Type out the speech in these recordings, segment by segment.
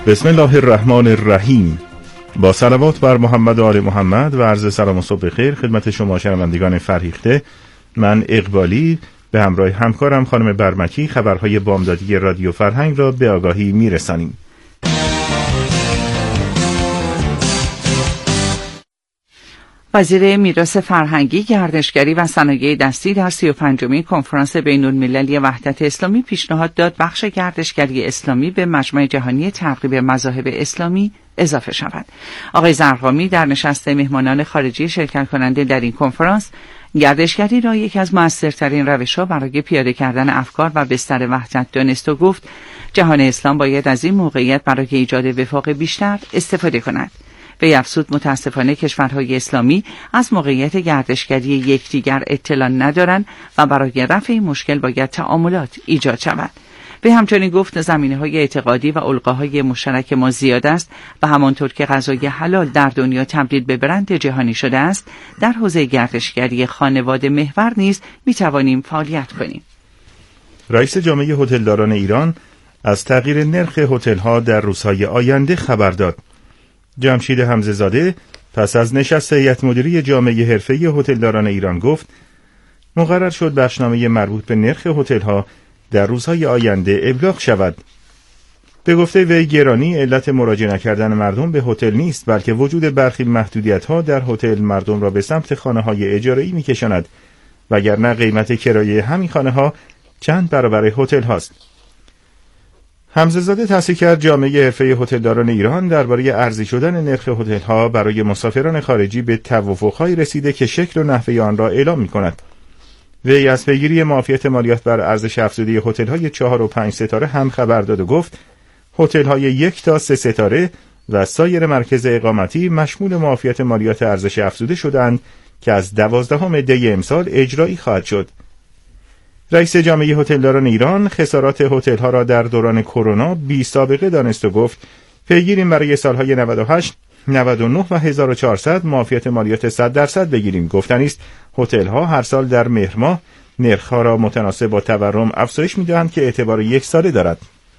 بسم الله الرحمن الرحیم. با صلوات بر محمد و آل محمد و عرض سلام و صبح خیر خدمت شما شنوندگان فرهیخته. من اقبالی به همراه همکارم خانم برمکی خبرهای بامدادی رادیو فرهنگ را به آگاهی میرسانیم. وزیر میراث فرهنگی، گردشگری و صنایع دستی در 35مین کنفرانس بین‌المللی وحدت اسلامی پیشنهاد داد بخش گردشگری اسلامی به مجمع جهانی ترغیب مذاهب اسلامی اضافه شود. آقای زرقامی در نشست مهمانان خارجی شرکت کننده در این کنفرانس گردشگری را یکی از مؤثرترین روش‌ها برای پیاده کردن افکار و بستر وحدت دانست و گفت جهان اسلام باید از این موقعیت برای ایجاد وفاق بیشتر استفاده کند. به افزود متاسفانه کشورهای اسلامی از موقعیت گردشگری یکدیگر اطلاع ندارند و برای رفع این مشکل باید تعاملات ایجاد شود. به همچنین گفت زمینه‌های اعتقادی و الگوهای مشترک ما زیاد است و همانطور که غذای حلال در دنیا تبدیل به برند جهانی شده است، در حوزه گردشگری خانواده محور نیز می‌توانیم فعالیت کنیم. رئیس جامعه هتلداران ایران از تغییر نرخ هتل‌ها در روزهای آینده خبر داد. جمشید حمزه زاده پس از نشست هیئت مدیره جامعه حرفه‌ای هتلداران ایران گفت مقرر شد بخشنامه مربوط به نرخ هتل‌ها در روزهای آینده ابلاغ شود. به گفته وی گرانی علت مراجعه نکردن مردم به هتل نیست، بلکه وجود برخی محدودیت‌ها در هتل مردم را به سمت خانه‌های اجاره‌ای می‌کشاند، وگرنه قیمت کرایه همین خانه‌ها چند برابر هتل هاست. حمزه زاده تصحیح کرد جامعه حرفه‌ای هتلداران ایران درباره ارزی شدن نرخ هتل‌ها برای مسافران خارجی به توافق‌هایی رسیده که شکل و نحوه آن را اعلام می‌کند. وی از پیگیری معافیت مالیات بر ارزش افزوده هتل‌های 4 و 5 ستاره هم خبر داد و گفت هتل‌های 1 تا 3 ستاره و سایر مرکز اقامتی مشمول معافیت مالیات ارزش افزوده شدند که از 12 دی امسال اجرایی خواهد شد. رئیس جامعه هتلداران ایران خسارات هتل‌ها را در دوران کرونا بی سابقه دانست و گفت پیگیریم برای سالهای 98 99 و 1400 معافیت مالیات 100% بگیریم. گفتنی است هتل‌ها هر سال در مهر ماه نرخ‌ها را متناسب با تورم افزایش می‌دهند که اعتبار 1 ساله دارد.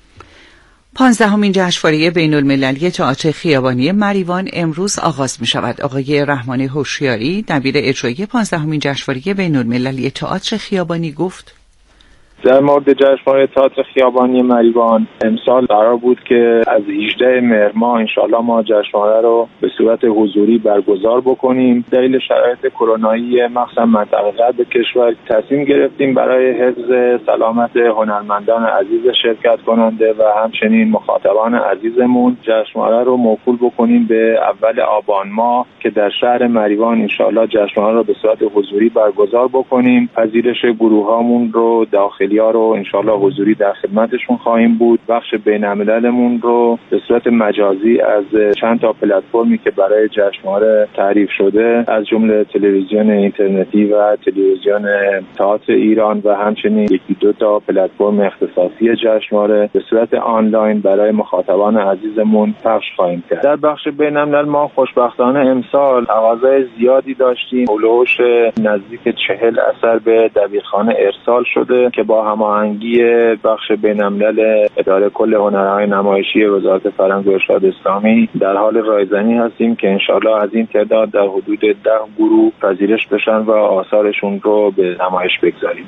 15مین جشنواره بین‌المللی تئاتر خیابانی مریوان امروز آغاز می‌شود. آقای رحمان هوشیاری دبیر اجرایی 15مین جشنواره بین‌المللی تئاتر خیابانی گفت در مورد جشنواره تئاتر خیابانی مریوان امسال قرار بود که از 18 مهر ماه انشالله ما جشنواره رو به صورت حضوری برگزار بکنیم. دلیل شرایط کرونایی مخصوصا منطقه غرب کشور تصمیم گرفتیم برای حفظ سلامت هنرمندان عزیز شرکت کننده و همچنین مخاطبان عزیزمون جشنواره رو موکول بکنیم به اول آبان ماه که در شهر مریوان انشالله جشنواره رو به صورت حضوری برگزار بکنیم. پذیرش گروهامون رو داخلی ها رو انشالله حضوری در خدمتشون خواهیم بود. بخش بین‌المللیمون رو به صورت مجازی از چند تا پلتفرمی که برای جشنواره تعریف شده از جمله تلویزیون اینترنتی و تلویزیون تئاتر ایران و همچنین 1-2 تا پلتفرم اختصاصی جشنواره به صورت آنلاین برای مخاطبان عزیزمون پخش خواهیم کرد. در بخش بین‌الملل ما خوشبختانه امسال تقاضای زیادی داشتیم. اولوش نزدیک 40 اثر به دبیرخانه ارسال شده که با هماهنگی بخش بین‌الملل اداره کل هنرهای نمایشی وزارت فرهنگ و ارشاد اسلامی در حال رایزنی هستیم که انشالله از این تعداد در حدود 10 گروه پذیرش بشن و آثارشون رو به نمایش بگذاریم.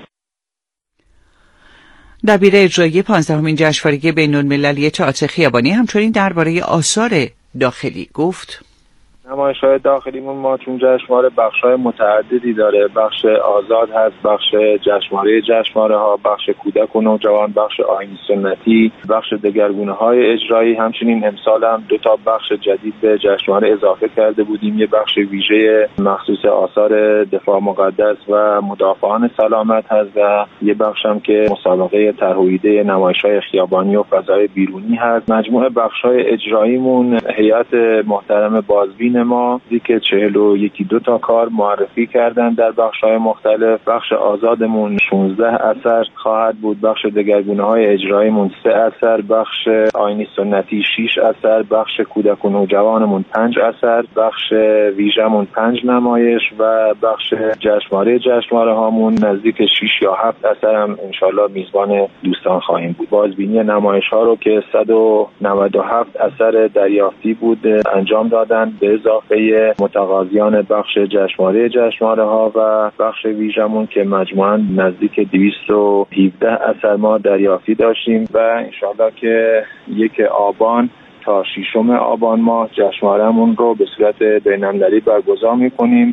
دبیر اجرایی 15مین جشنواره بین‌المللی تئاتر خیابانی همچنین درباره آثار داخلی گفت نمایش‌های داخلیمون ما چون جشنواره بخش‌های متعددی داره، بخش آزاد هست، بخش جشنواره‌ها، بخش کودک و نوجوان، بخش آیین سنتی، بخش دگرگونه‌های اجرایی. همچنین امسال هم 2 تا بخش جدید به جشنواره اضافه کرده بودیم. یه بخش ویژه مخصوص آثار دفاع مقدس و مدافعان سلامت هست و یه بخش هم که مسابقه طرح و ایده نمایش‌های خیابانی و فضای بیرونی هست. مجموعه بخش‌های اجراییمون هیئت محترم بازبین سینما که 41 تا کار معرفی کردن در بخش‌های مختلف. بخش آزادمون 16 اثر خواهد بود، بخش دگرگونه‌های اجراییمون 3 اثر، بخش آیینی سنتی 6 اثر، بخش کودک و نوجوانمون 5 اثر، بخش ویژمون 5 نمایش و بخش جشنواره هامون نزدیک 6 یا 7 اثر هم انشالله میزبان دوستان خواهیم بود. بازبینی نمایش‌ها رو که 197 اثر دریافتی بود انجام دادن به اضافه متقاضیان بخش جشنواره ها و بخش ویژمون که مجموعاً نزدیک 217 اثر ما دریافتی داشتیم و انشالله که 1 آبان تا 6 آبان ماه جشنواره‌مون رو به صورت بین‌المللی برگزار می‌کنیم.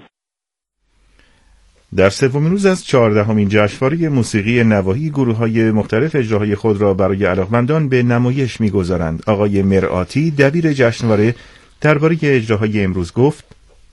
در سومین روز از 14مین جشنواره موسیقی نواحی گروه‌های مختلف اجراهای خود را برای علاقمندان به نمایش می‌گذارند. آقای مرآتی دبیر جشنواره درباره اجراهای امروز گفت: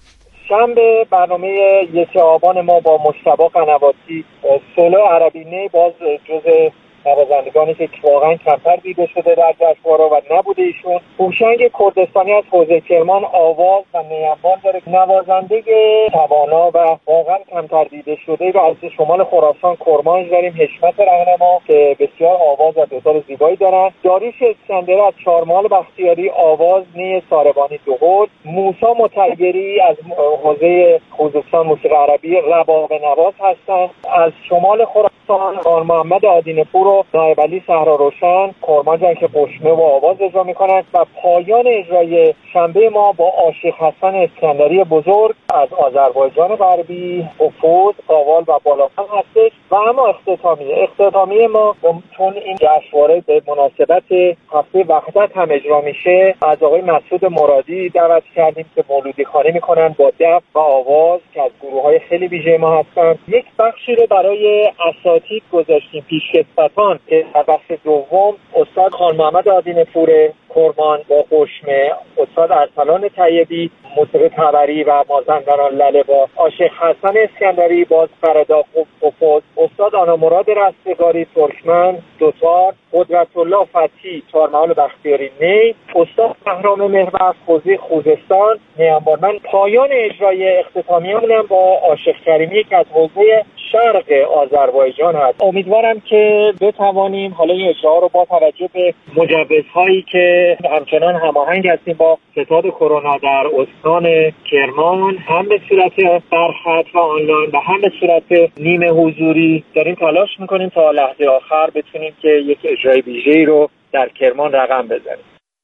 شنبه برنامه 1 آبان ما با مجتبی قنواتی سولو عربی نی باز جزء نوازندگانی که واقعا کمتر دیده شده در جشنواره و نبوده ایشون. هوشنگ کردستانی از حوزه کرمان آواز و نیمبان داره، نوازنده توانا و واقعا کمتر دیده شده و از شمال خراسان کرمانش داریم، حشمت رهنما که بسیار آواز و دوتار زیبایی دارن، داریوش اسکندری از چهارمحال بختیاری آواز، نی ساربانی دوقل، موسی مطیری از حوزه خوزستان موسیقی عربی رباب نواز هستن، از شمال خراسان خان محمد آدینپور و نایب علی صحرا روشن کرمانجان که قشمه و آواز اجرا میکنند و پایان اجرای شنبه ما با عاشق حسن اسکندری بزرگ از آذربایجان غربی افود قاوال و بالافن هستش. و اما اختتامیه ما چون این جشنواره به مناسبت هفته وحدت هم اجرا میشه از آقای مسعود مرادی دعوت کردیم که مولودی خوانی میکنن با دف و آواز که از گروه‌های خیلی ویژه ما هستن. یک بخشی رو برای اساتید گذاشتیم پیشکسوتان که در بخش دوم استاد خان محمد آدینپور کرمان با قشمه، استاد ارسلان طیبی موسیقی تبری و مازندران لله با عاشق حسن اسکندری باز فردا افود، استاد آنا مراد رستگاری ترکمن دوتار، قدرت الله فتحی چهارمحال بختیاری نی، استاد بهرام محور حوزه خوزستان نیمبان. پایان اجرای اختتامیه‌مون هم با عاشق کریمی که از حوزه شرق آذربایجان هست. امیدوارم که بتوانیم حالا این اجرا رو با توجه به مجوزهایی که همچنان هماهنگ هستیم با ستاد کرونا در استان کرمان هم به صورت برخط و آنلاین و هم به صورت نیمه حضوری داریم تلاش میکنیم تا لحظه آخر بتونیم که یک اجرای ویژه‌ای رو در کرمان رقم بزنیم.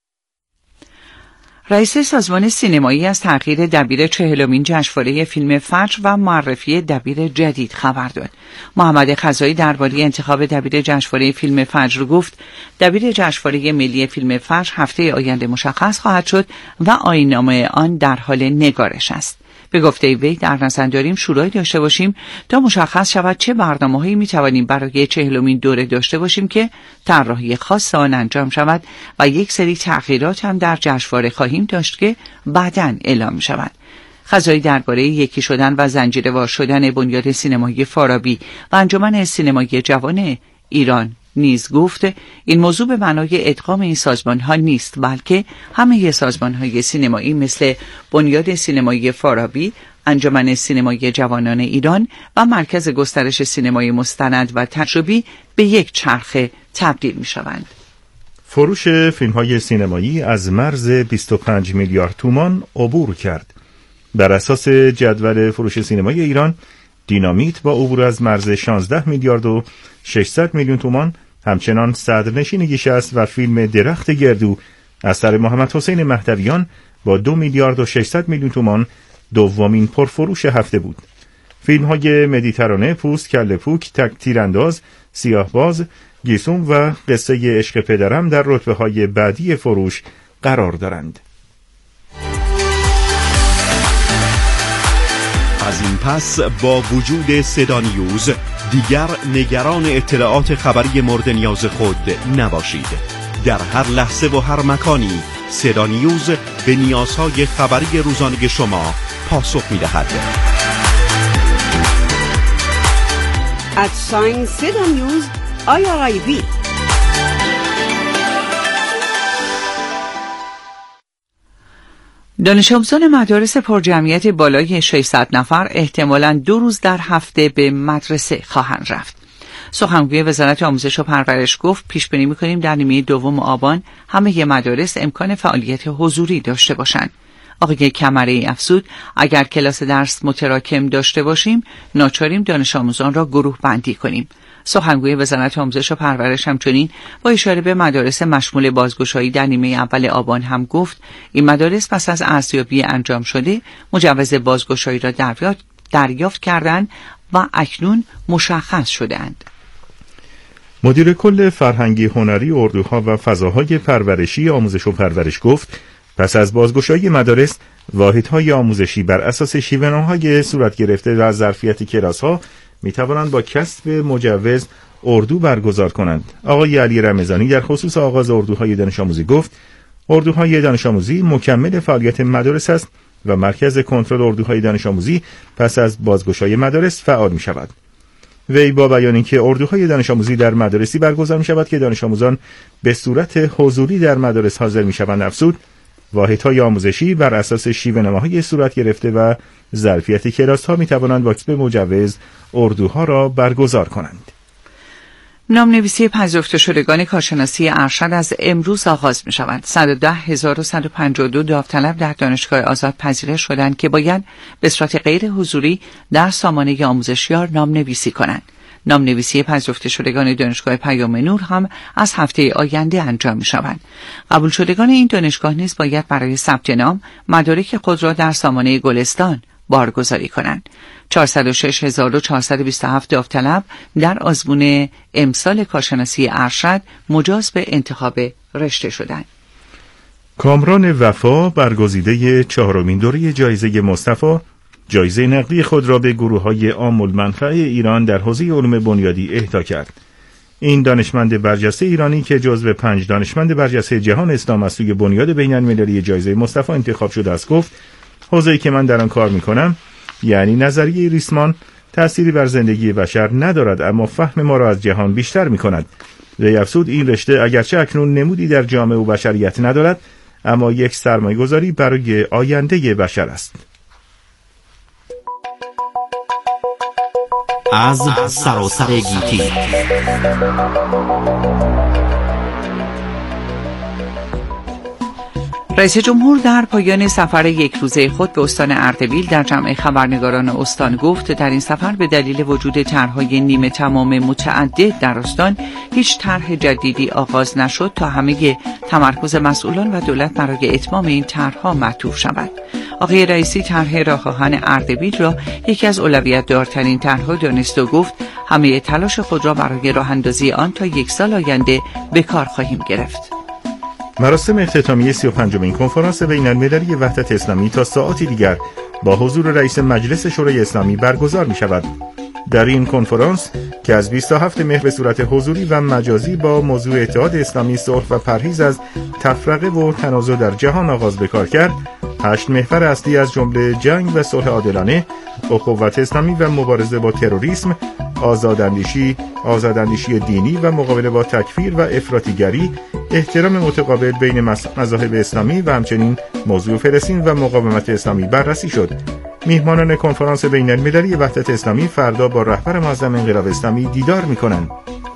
رئیس سازمان سینمایی از تغییر دبیر 40مین جشنواره فیلم فجر و معرفی دبیر جدید خبر داد. محمد خزایی درباره انتخاب دبیر جشنواره فیلم فجر گفت: دبیر جشنواره ملی فیلم فجر هفته آینده مشخص خواهد شد و آیین‌نامه آن در حال نگارش است. به گفته وی در نظر داریم شورایی داشته باشیم تا مشخص شود چه برنامه‌هایی می‌توانیم برای 40مین دوره داشته باشیم که طراحی خاص آن انجام شود و یک سری تغییرات هم در جشنواره خواهیم داشت که بعداً اعلام می‌شود. خزایی درباره یکی شدن و زنجیروار شدن بنیاد سینمایی فارابی و انجمن سینمایی جوان ایران نیز گفت این موضوع به معنای ادغام این سازمان‌ها نیست، بلکه همه سازمان‌های سینمایی مثل بنیاد سینمایی فارابی، انجمن سینمایی جوانان ایران و مرکز گسترش سینمای مستند و تجربی به یک چرخه تبدیل می‌شوند. فروش فیلم‌های سینمایی از مرز 25 میلیارد تومان عبور کرد. بر اساس جدول فروش سینمایی ایران، دینامیت با عبور از مرز 16 میلیارد و 600 میلیون تومان همچنان صدرنشین گیشه است و فیلم درخت گردو اثر محمد حسین مهدویان با 2 میلیارد و 600 میلیون تومان دومین پرفروش هفته بود. فیلم‌های مدیترانه، پوست، کله پوک، تیرانداز، سیاه‌باز، گیسوم و قصه عشق پدرم در رتبه‌های بعدی فروش قرار دارند. از این پس با وجود صدا نیوز دیگر نگران اطلاعات خبری مورد نیاز خود نباشید. در هر لحظه و هر مکانی صدا نیوز به نیازهای خبری روزانه شما پاسخ می‌دهد. صدا نیوز IRIB. دانش آموزان مدارس پرجمعیت بالای 600 نفر احتمالاً 2 روز در هفته به مدرسه خواهند رفت. سخنگوی وزارت آموزش و پرورش گفت پیش بینی می‌کنیم در نیمه دوم آبان همه مدارس امکان فعالیت حضوری داشته باشند. آقای کمره‌ای افزود اگر کلاس درس متراکم داشته باشیم ناچاریم دانش آموزان را گروه بندی کنیم. سخنگوی وزارت آموزش و پرورش همچنین با اشاره به مدارس مشمول بازگشایی در نیمه اول آبان هم گفت این مدارس پس از ارزیابی انجام شده مجوز بازگشایی را دریافت کردند و اکنون مشخص شدند. مدیر کل فرهنگی هنری اردوها و فضاهای پرورشی آموزش و پرورش گفت پس از بازگشایی مدارس واحدهای آموزشی بر اساس شیوه‌نامه‌های صورت گرفته و ظرفیت کلاس‌ها می‌توانند با کسب مجوز اردو برگزار کنند. آقای علی رمضانی در خصوص آغاز اردوهای دانش آموزی گفت اردوهای دانش آموزی مکمل فعالیت مدارس است و مرکز کنترل اردوهای دانش آموزی پس از بازگشایی مدارس فعال می‌شود. وی با بیان اینکه اردوهای دانش آموزی در مدارسی برگزار می‌شود که دانش آموزان به صورت حضوری در مدارس حاضر می‌شوند افزود واحدهای آموزشی بر اساس شیوه‌نامه‌های صورت گرفته و ظرفیت کلاس‌ها می‌توانند با کسب مجوز اردوها را برگزار کنند. نامنویسی پذیرفته شدگان کارشناسی ارشد از امروز آغاز می شود. 110,152 داوطلب در دانشگاه آزاد پذیرش شدند که باید به صورت غیر حضوری در سامانه آموزشیار نامنویسی کنند. نامنویسی پذیرفته شدگان دانشگاه پیام نور هم از هفته آینده انجام می شود. قبول شدگان این دانشگاه نیز باید برای ثبت نام مدارک خود را در سامانه گلستان بارگذاری کنند. 406,427 داوطلب در آزمون امسال کارشناسی ارشد مجاز به انتخاب رشته شدند. کامران وفا برگزیده 4مین دوره جایزه مصطفی جایزه نقدی خود را به گروه‌های عام المنفعه ایران در حوزه علوم بنیادی اهدا کرد. این دانشمند برجسته ایرانی که جزو 5 دانشمند برجسته جهان اسلام از سوی بنیاد بین‌المللی جایزه مصطفی انتخاب شده است گفت حوزه‌ای که من در آن کار می‌کنم یعنی نظریه ریسمان تأثیری بر زندگی بشر ندارد اما فهم ما را از جهان بیشتر می‌کند. وی افزود این رشته اگرچه اکنون نمودی در جامعه و بشریت ندارد اما یک سرمایه‌گذاری برای آینده بشر است. از سراسر گیتی رئیس جمهور در پایان سفر یک روزه خود به استان اردبیل در جمع خبرنگاران استان گفت در این سفر به دلیل وجود طرح‌های نیمه تمام متعدد در استان هیچ طرح جدیدی آغاز نشد تا همه تمرکز مسئولان و دولت برای اتمام این طرح‌ها معطوف شود. آقای رئیسی طرح راه آهن اردبیل را یکی از اولویت‌دارترین طرح‌ها دانست و گفت همه تلاش خود را برای راه‌اندازی آن تا 1 سال آینده به کار خواهیم گرفت. مراسم اختتامیه 35مین کنفرانس بین‌المللی وحدت اسلامی تا ساعاتی دیگر با حضور رئیس مجلس شورای اسلامی برگزار می شود. در این کنفرانس که از 27 مهر به صورت حضوری و مجازی با موضوع اتحاد اسلامی، صلح و پرهیز از تفرقه و تنازع در جهان آغاز به کار کرد، 8 محور اصلی از جمله جنگ و صلح عادلانه، اخوت اسلامی و مبارزه با تروریسم، آزاداندیشی دینی و مقابله با تکفیر و افراطیگری، احترام متقابل بین مذاهب اسلامی و همچنین موضوع فلسطین و مقاومت اسلامی بررسی شد. میهمانان کنفرانس بین‌المللی وحدت اسلامی فردا با رهبر معظم انقلاب اسلامی دیدار می‌کنند.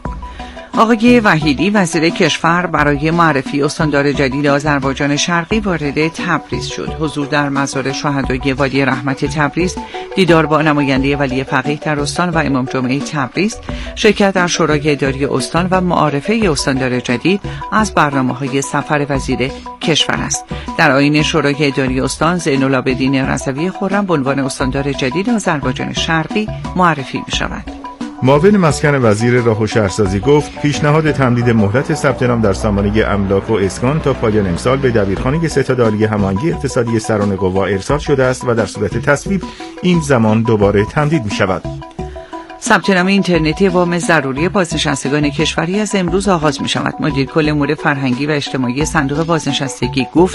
آقای وحیدی وزیر کشور برای معرفی استاندار جدید آذربایجان شرقی وارد تبریز شد. حضور در مزار شهدای وادی رحمت تبریز، دیدار با نماینده ولی فقیه در استان و امام جمعه تبریز، شرکت در شورای اداری استان و معارفه استاندار جدید از برنامه‌های سفر وزیر کشور است. در آیین شورای اداری استان زین العابدین رضوی خرم به عنوان استاندار جدید آذربایجان شرقی معرفی می‌شود. معاون مسکن وزیر راه و شهرسازی گفت پیشنهاد تمدید مهلت ثبت نام در سامانه املاک و اسکان تا پایان امسال به دبیرخانه ستاد عالی هماهنگی اقتصادی سران قوا ارسال شده است و در صورت تصویب این زمان دوباره تمدید می شود. ثبت نام اینترنتی وام ضروری بازنشستگان کشوری از امروز آغاز می شود. مدیر کل امور فرهنگی و اجتماعی صندوق بازنشستگی گفت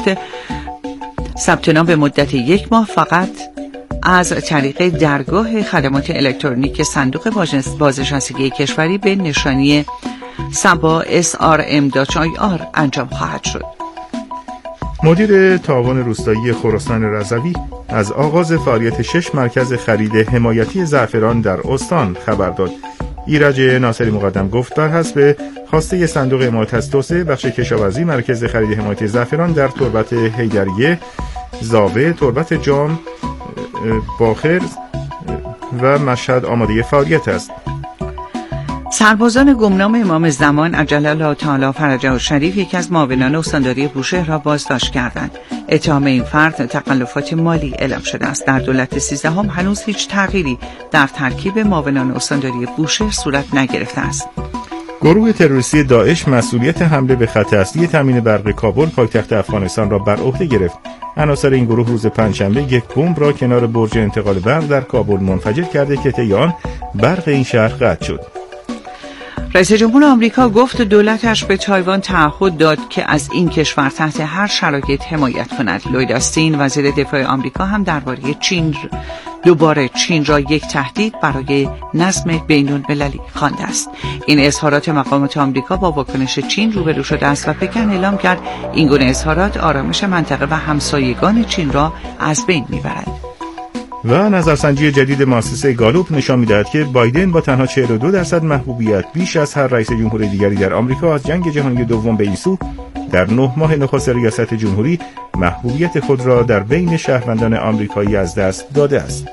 ثبت نام به مدت 1 ماه فقط از طریق درگاه خدمات الکترونیک صندوق بازنشستگی کشوری به نشانی سبا SRM.IR انجام خواهد شد. مدیر تعاون روستایی خراسان رضوی از آغاز فعالیت 6 مرکز خرید حمایتی زعفران در استان خبر داد. ایرج ناصری مقدم گفت بر حسب خواسته صندوق حمایت از توسعه بخش کشاورزی مرکز خرید حمایتی زعفران در تربت حیدریه، زاوه، تربت جام، باخر و مشهد آماده فعالیت است. سربازان گمنام امام زمان عجل الله تعالی فرجه الشریف یکی از معاونان استانداری بوشهر را بازداشت کردند. اتهام این فرد تخلفات مالی اعلام شده است. در دولت 13 هنوز هیچ تغییری در ترکیب معاونان استانداری بوشهر صورت نگرفته است. گروه تروریستی داعش مسئولیت حمله به خط اصلی تامین برق کابل پایتخت افغانستان را بر عهده گرفت. عناصر این گروه روز پنجشنبه یک بمب را کنار برج انتقال برق در کابل منفجر کرده که طی آن برق این شهر قطع شد. رئیس جمهور آمریکا گفت دولتش به تایوان تعهد داد که از این کشور تحت هر شرایط حمایت کند. لوید آستین وزیر دفاع آمریکا هم درباره دوباره چین را یک تهدید برای نظم بین‌المللی خوانده است. این اظهارات مقامات آمریکا با واکنش چین روبرو شده است و پکن اعلام کرد این گونه اظهارات آرامش منطقه و همسایگان چین را از بین میبرد. و نظرسنجی جدید مؤسسه گالوپ نشان می‌دهد که بایدن با تنها 42% محبوبیت بیش از هر رئیس جمهور دیگری در آمریکا از جنگ جهانی دوم به این سو در 9 ماه نخست ریاست جمهوری محبوبیت خود را در بین شهروندان آمریکایی از دست داده است.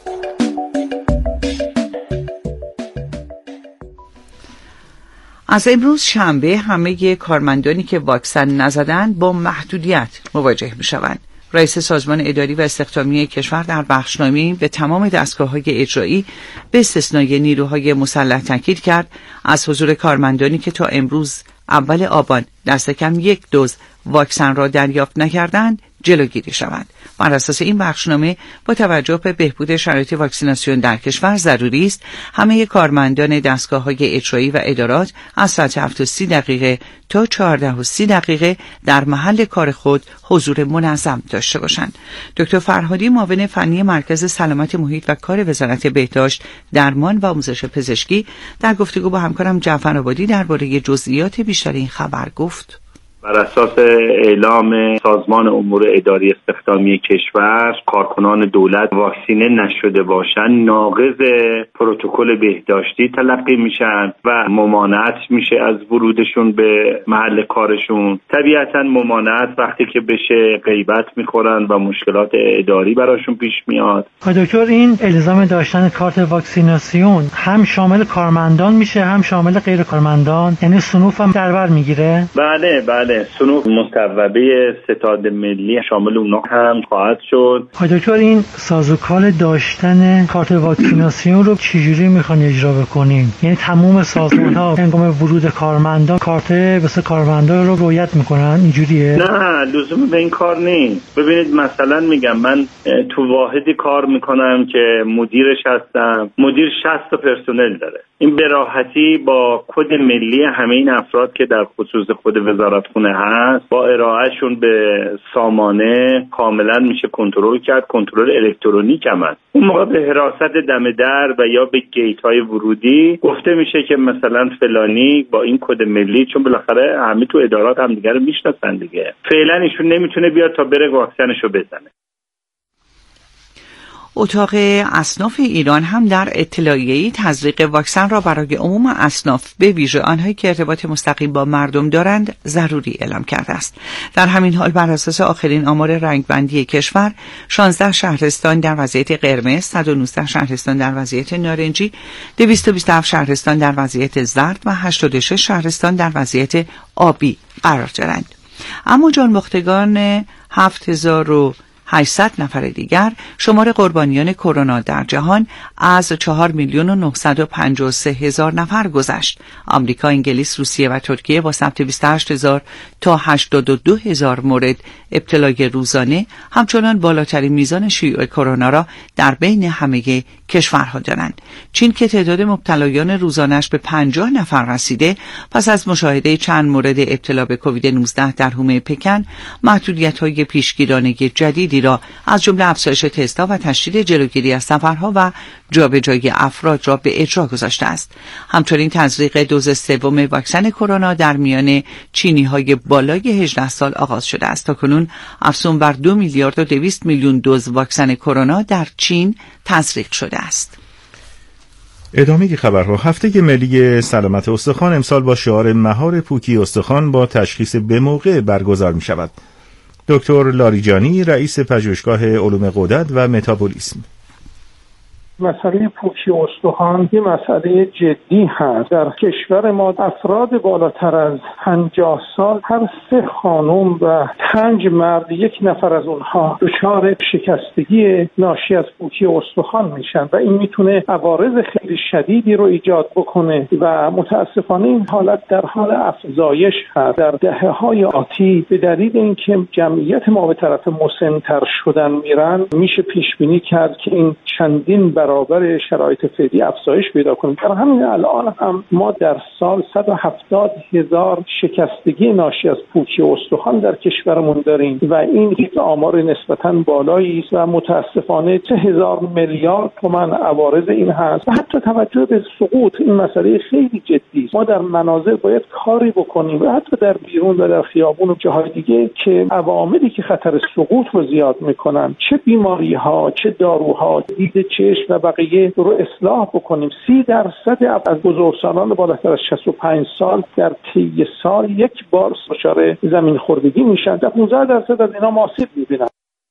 از امروز شنبه همه کارمندانی که واکسن نزدند با محدودیت مواجه می‌شوند. رئیس سازمان اداری و استخدامی کشور در بخشنامه‌ای به تمام دستگاه‌های اجرایی به استثنای نیروهای مسلح تاکید کرد از حضور کارمندانی که تا امروز اول آبان دست کم 1 دوز واکسن را دریافت نکردند جلوگیری شود. بر اساس این بخشنامه با توجه به بهبود شرایط واکسیناسیون در کشور ضروری است همه کارمندان دستگاه‌های اجرایی و ادارات از ساعت 7:30 دقیقه تا 14:30 دقیقه در محل کار خود حضور منظم داشته باشند. دکتر فرهادی معاون فنی مرکز سلامت محیط و کار وزارت بهداشت، درمان و آموزش پزشکی در گفتگو با همکارم جعفر آبادی درباره جزئیات بیشتر این خبر گفت. بر اساس اعلام سازمان امور اداری استخدامی کشور، کارکنان دولت واکسینه نشده باشند ناقض پروتکل بهداشتی تلقی میشن و ممانعت میشه از ورودشون به محل کارشون. طبیعتا ممانعت وقتی که بشه غیبت میخورن و مشکلات اداری براشون پیش میاد. دکتر این الزام داشتن کارت واکسیناسیون هم شامل کارمندان میشه هم شامل غیر کارمندان، یعنی صنوف هم در بر میگیره؟ بله صنوف مصوبه ستاد ملی شامل اونا هم خواهد شد. دکتر این سازوکار داشتن کارت واکسیناسیون رو چجوری میخوان اجرا بکنین؟ یعنی تمام سازمان ها هنگام ورود کارمندان کارت واسه کارمندان رو رعایت میکنن اینجوریه؟ نه لزومی به این کار نیست. ببینید مثلا میگم من تو واحدی کار میکنم که مدیرش هستم، مدیر 60 تا پرسنل داره. این به راحتی با کد ملی همه این افراد که در خصوص خود وزارتخونه هست با ارائهشون به سامانه کاملا میشه کنترل کرد. کنترل الکترونیک هم هست. اون موقع به حراست دم در و یا به گیت های ورودی گفته میشه که مثلا فلانی با این کد ملی، چون بالاخره همه تو ادارات هم دیگه رو میشناسن دیگه، فعلا ایشون نمیتونه بیاد تا بره واکسنشو بزنه. اتاق اصناف ایران هم در اطلاعیه‌ای تزریق واکسن را برای عموم اصناف به ویژه آنهایی که ارتباط مستقیم با مردم دارند ضروری اعلام کرده است. در همین حال بر اساس آخرین آمار رنگبندی کشور 16 شهرستان در وضعیت قرمز، 119 شهرستان در وضعیت نارنجی، 227 شهرستان در وضعیت زرد و 86 شهرستان در وضعیت آبی قرار دارند. اما جان باختگان 7800 نفر دیگر، شمار قربانیان کرونا در جهان از 4,953,000 نفر گذشت. آمریکا، انگلیس، روسیه و ترکیه با ثبت 28,000 تا 82,000 مورد ابتلای روزانه همچنان بالاترین میزان شیوع کرونا را در بین همه کشورها دارند. چین که تعداد مبتلایان روزانش به 50 نفر رسیده، پس از مشاهده چند مورد ابتلا به کووید 19 در حومه پکن، محدودیت‌های پیشگیرانه جدیدی را از جمله افزایش تست‌ها و تشدید جلوگیری از سفرها و جابجایی افراد را به اجرا گذاشته است. همچنین تزریق دوز سوم واکسن کرونا در میان چینی‌های بالای 18 سال آغاز شده است. تاکنون افزون بر 2 میلیارد و 200 میلیون دوز واکسن کرونا در چین تزریق شده است. ادامه خبرها. هفته ملی سلامت استخوان امسال با شعار مهار پوکی استخوان با تشخیص به موقع برگزار می شود. دکتر لاریجانی، رئیس پژوهشگاه علوم غدد و متابولیسم: مسئله پوکی استخوان یه مسئله جدی هست. در کشور ما افراد بالاتر از 50 سال هر 3 خانم و 5 مرد، 1 نفر از اونها دچار شکستگی ناشی از پوکی استخوان میشن و این میتونه عوارض خیلی شدیدی رو ایجاد بکنه و متاسفانه این حالت در حال افزایش هست در دهه‌های آتی. به دلیل اینکه جمعیت ما به طرف مسن‌تر شدن میرن، میشه پیش بینی کرد که این چندین برابر شرایط فعلی افزایش پیدا کنیم. در همین الان هم ما در سال 170,000 شکستگی ناشی از پوکی استخوان در کشورمون داریم و این یک آمار نسبتاً بالایی است و متاسفانه 3,000 میلیارد تومان عوارض این هست. و حتی توجه به سقوط، این مسئله خیلی جدی است. ما در منازل باید کاری بکنیم و حتی در بیرون و در خیابون و جاهای دیگه که عواملی که خطر سقوط رو زیاد میکنن، چه بیماری ها، چه داروها، دید چشم و بقیه رو اصلاح بکنیم. 30% از بزرگسالان بالاتر از 65 سال در طی سال 1 بار دچار زمین خوردگی میشن. در 15% از اینا آسیب میبینن.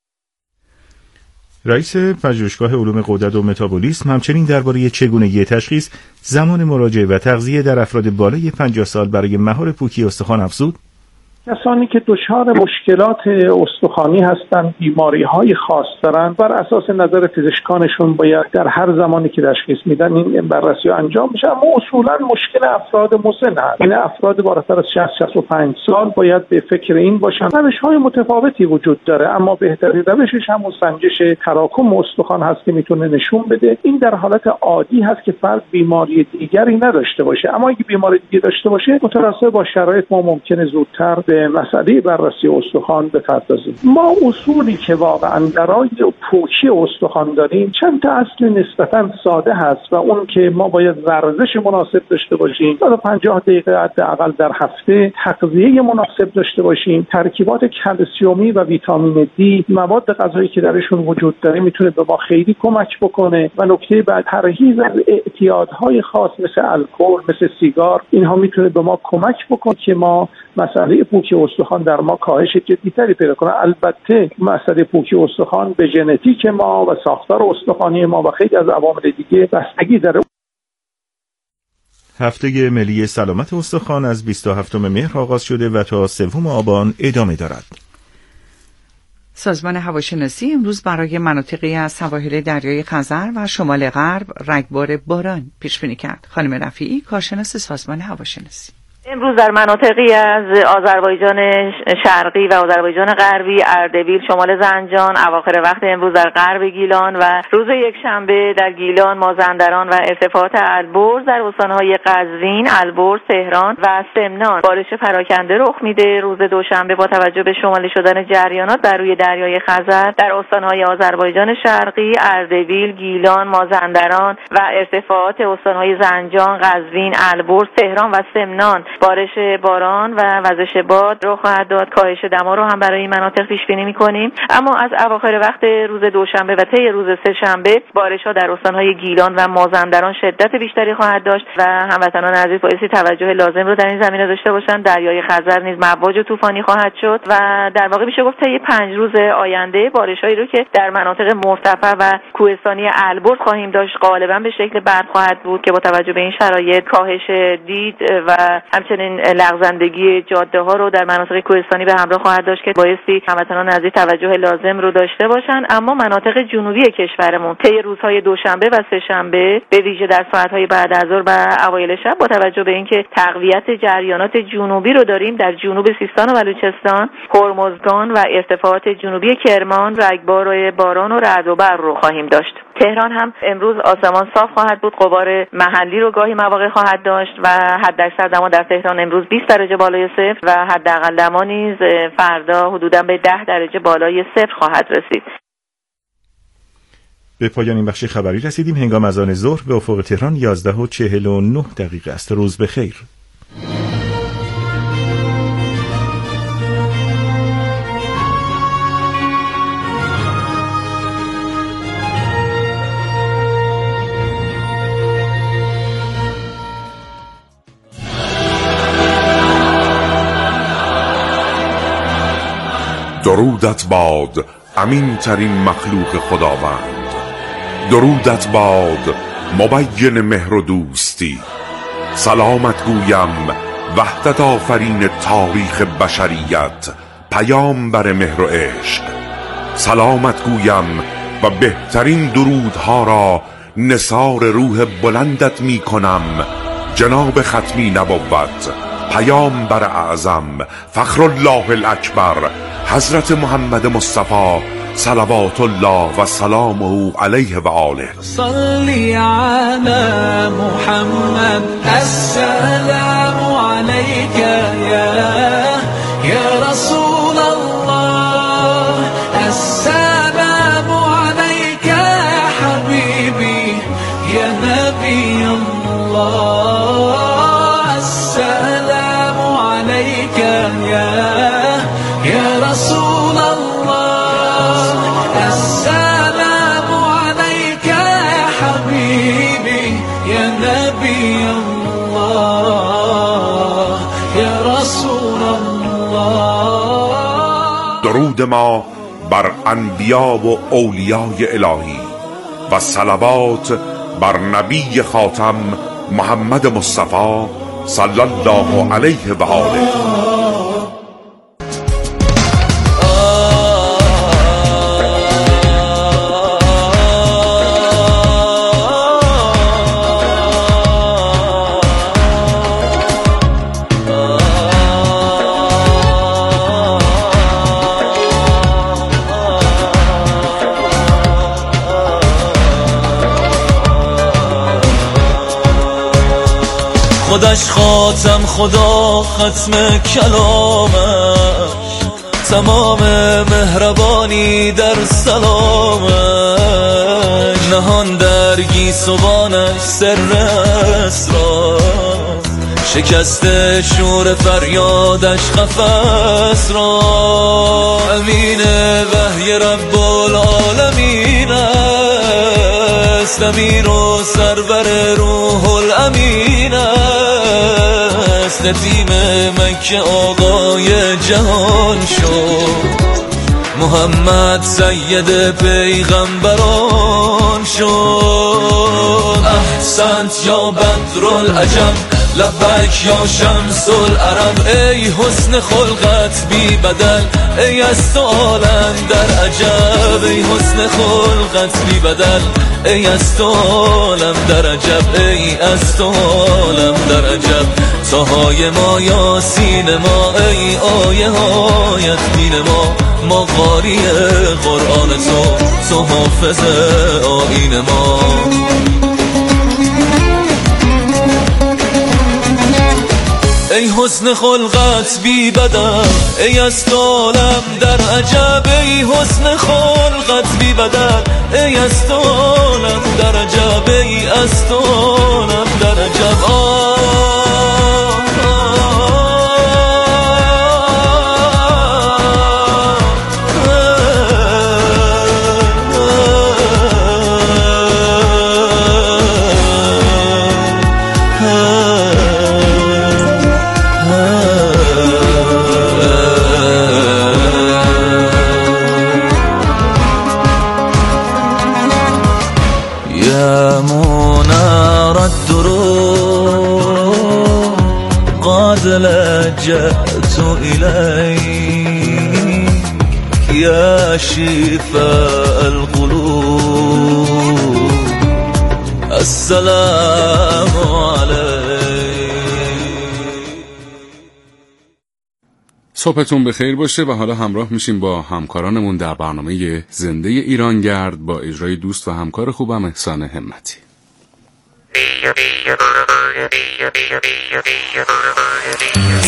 رئیس پژوهشگاه علوم غدد و متابولیسم همچنین درباره چگونگی تشخیص، زمان مراجعه و تغذیه در افراد بالای 50 سال برای مهار پوکی استخوان افزود: کسانی که دچار مشکلات استخوانی هستند، بیماری‌های خاص دارند، بر اساس نظر پزشکانشون باید در هر زمانی که تشخیص میدن این بررسی انجام بشه. اما اصولا مشکل افراد مسن هست. این افراد بالاتر از 65 سال باید به فکر این باشن. روش‌های متفاوتی وجود داره، اما بهترین روشش همون سنجش تراکم استخوان هست که میتونه نشون بده این در حالت عادی هست که فرد بیماری دیگری نداشته باشه. اما اگه بیماری دیگه داشته باشه، متناسب با شرایط ما ممکنه زودتر به مسئله بررسی استخوان بپردازیم. ما اصولی که واقعا برای پوکی استخوان داریم چند تا اصل نسبتاً ساده هست و اون که ما باید ورزش مناسب داشته باشیم، تا 50 دقیقه حداقل در هفته، تغذیه مناسب داشته باشیم، ترکیبات کلسیومی و ویتامین دی، مواد غذایی که درشون وجود داره میتونه به ما خیلی کمک بکنه. و نکته بعد، پرهیز از اعتیادهای خاص مثل الکل، مثل سیگار، اینها میتونه به ما کمک بکنه که ما مسئله پوکی استخوان در ما کاهش جدی‌تری پیدا کنه. البته مسئله پوکی استخوان به ژنتیک ما و ساختار استخوانی ما و خیلی از عوامل دیگه بستگی داره. هفته ملی سلامت استخوان از 27 مهر آغاز شده و تا 3 آبان ادامه دارد. سازمان هواشناسی امروز برای مناطقی از سواحل دریای خزر و شمال غرب رگبار باران پیش بینی کرد. خانم رفیعی، کارشناس سازمان هواشناسی: امروز در مناطقی از آذربایجان شرقی و آذربایجان غربی، اردبیل، شمال زنجان، اواخر وقت امروز در غرب گیلان و روز یکشنبه در گیلان، مازندران و ارتفاعات البرز در استانهای قزوین، البرز، تهران و سمنان بارش پراکنده رخ میده. روز دوشنبه با توجه به شمالی شدن جریانات بر روی دریای خزر در استانهای آذربایجان شرقی، اردبیل، گیلان، مازندران و ارتفاعات استانهای زنجان، قزوین، البرز، تهران و سمنان بارش باران و وزش باد رخ خواهد داد. کاهش دما رو هم برای این مناطق پیش بینی می‌کنیم. اما از اواخر وقت روز دوشنبه و طی روز سه‌شنبه بارش‌ها در استان‌های گیلان و مازندران شدت بیشتری خواهد داشت و هموطنان عزیز بایستی توجه لازم رو در این زمینه داشته باشند. دریای خزر نیز مواج و طوفانی خواهد شد و در واقع میشه گفت طی 5 روز آینده بارش‌هایی رو که در مناطق مرتفع و کوهستانی البرز خواهیم داشت غالباً به شکل برف خواهد بود که با توجه به این شرایط کاهش دید و همچنین لغزندگی جاده ها رو در مناطق کوهستانی به همراه خواهد داشت که بایستی هموطنان عزیز توجه لازم رو داشته باشن. اما مناطق جنوبی کشورمون طی روزهای دوشنبه و سه‌شنبه به ویژه در ساعت‌های بعد از ظهر و اوایل شب با توجه به اینکه تقویت جریانات جنوبی رو داریم در جنوب سیستان و بلوچستان، هرمزگان و ارتفاعات جنوبی کرمان رگبار باران و رعد و برق رو خواهیم داشت. تهران هم امروز آسمان صاف خواهد بود، غبار محلی رو گاهی مواقع خواهد داشت و حداکثر دما در تهران امروز 20 درجه بالای صفر و حداقل دما نیز فردا حدوداً به 10 درجه بالای صفر خواهد رسید. به پایان این بخش خبری رسیدیم. هنگام اذان ظهر به افق تهران 11:49 است. روز بخیر. درودت باد امین ترین مخلوق خداوند، درودت باد مبین مهر و دوستی، سلامت گویم وحدت آفرین تاریخ بشریت، پیامبر مهر و عشق، سلامت گویم و بهترین درودها را نثار روح بلندت می کنم، جناب ختمی نبوت، پیامبر اعظم، فخر الله الاکبر، حضرت محمد مصطفی صلوات الله و سلامه علیه و آله. صلی علی محمد السلام علیک یا رسول الله، السلام علیک حبیبی یا نبی الله، السلام علیک یا رسول الله، السلام علیک حبیبی یا نبی الله یا رسول الله. درود ما بر انبیا و اولیای الهی و صلوات بر نبی خاتم محمد مصطفی صلی الله علیه و آله. خودش خاتم، خدا ختم کلامش، تمام مهربانی در سلامش، نهان در گیسوانش سر اسرار، شکست شور فریادش قفس را، امین وحی رب العالمین است، امیر و سرور روح الامین است، ندیم مکه آقای جهان شد، محمد سید پیغمبران شد. احسنت یا بدر العجم، لبک یا شمس العرب، ای حسن خلقت بی بدل، ای از تو عالم در عجب، ای حسن خلقت بی بدل، ای از تو عالم در عجب، ای از تو عالم در عجب. تاهای ما یاسین ما، ای آیه هایت دین ما قاری قرآن تو حافظ آیین ما. ای حسن خلقت بی بدل، ای از تو عالم در عجب، ای حسن خلقت بی بدل، ای از تو عالم در عجب، ای از تو عالم در عجب. لجأت إليك يا شفاء القلوب، السلام عليك. صبحتون بخیر باشه و حالا همراه میشیم با همکارانمون در برنامه زنده ایرانگرد با اجرای دوست و همکار خوبم احسان همتی.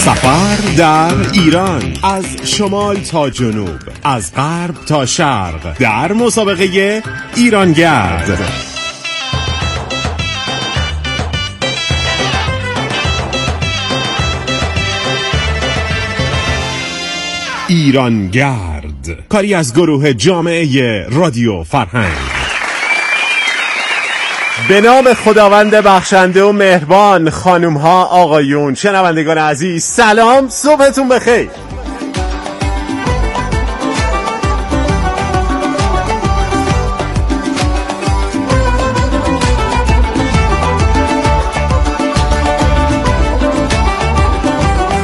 سفر در ایران، از شمال تا جنوب، از غرب تا شرق، در مسابقه ایرانگرد. ایرانگرد، کاری از گروه جامعه رادیو فرهنگ. به نام خداوند بخشنده و مهربان، خانم ها، آقایون، شنوندگان عزیز، سلام، صبحتون بخیر.